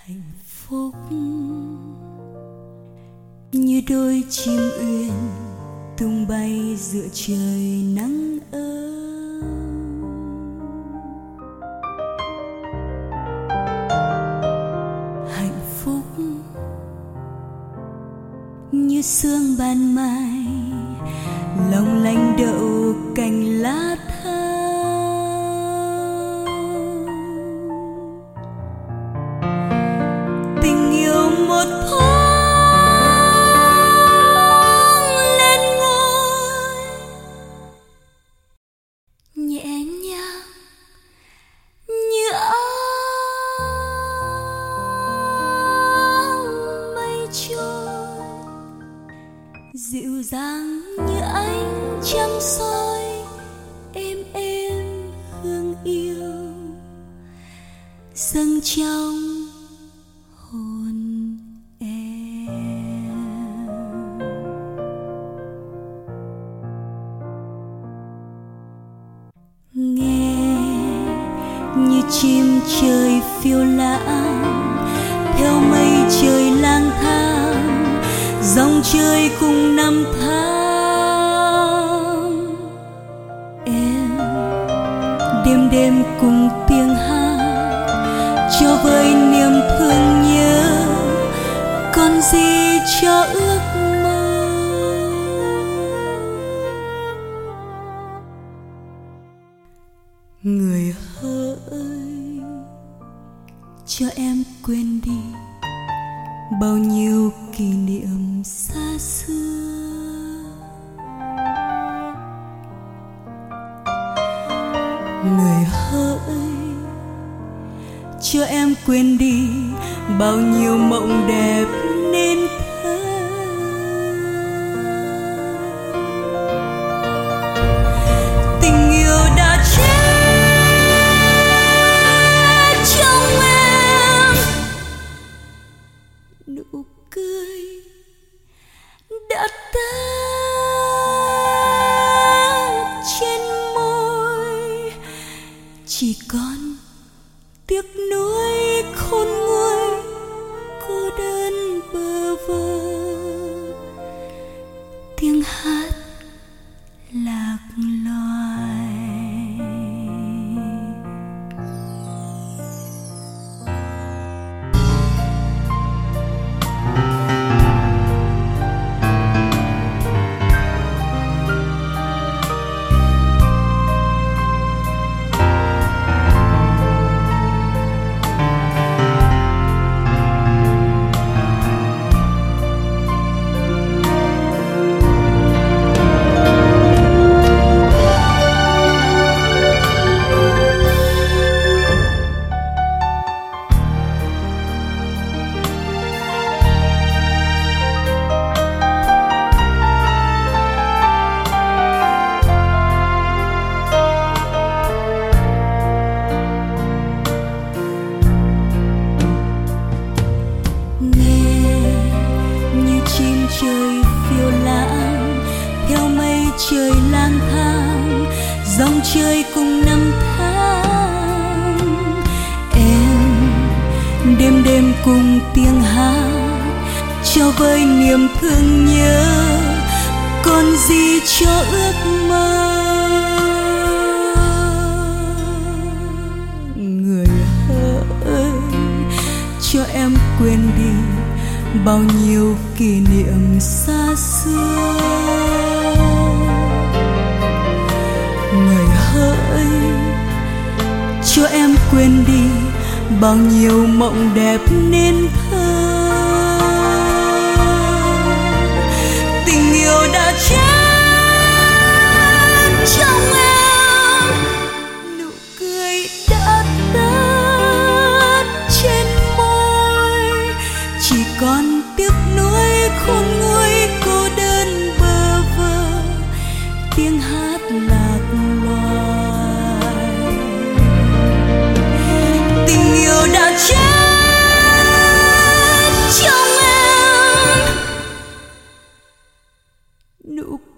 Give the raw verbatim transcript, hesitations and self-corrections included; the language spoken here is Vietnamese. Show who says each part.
Speaker 1: hạnh phúc như đôi chim uyên tung bay giữa trời nắng ấm. Hạnh phúc như sương ban mai long lanh đậu cành lá thơm. Tình yêu một thoáng lên ngôi nhẹ nhàng như áng mây trôi, dịu dàng như ánh trăng soi, êm êm hương yêu dâng trong hồn em. Nghe như chim trời phiêu lãng theo mây trời lang thang, dòng chơi cùng năm tháng. Em đêm đêm cùng tiếng hát cho vơi niềm thương nhớ, còn gì cho ước mơ. Người hỡi cho em quên đi bao nhiêu kỷ niệm xa xưa. Người hỡi cho em quên đi bao nhiêu mộng đẹp nên thơ. Tình yêu đã chết trong em, nụ cười đã tắt trên môi, chỉ còn tiếc nuối khôn nguôi cô đơn bơ vơ, tiếng hát lạc loài. Trời phiêu lãng theo mây trời lang thang, dòng chơi cùng năm tháng. Em đêm đêm cùng tiếng hát cho vơi niềm thương nhớ, còn gì cho ước mơ. Người hỡi cho em quên đi bao nhiêu kỷ niệm xa xưa. Người hỡi cho em quên đi bao nhiêu mộng đẹp nên thơ. Tình yêu đã chết trong em, nụ cười đã tắt trên môi, chỉ còn tiếc nuối khôn nguôi cô đơn bơ vơ, tiếng hát lạc loài. Tình yêu đã chết trong em, nụ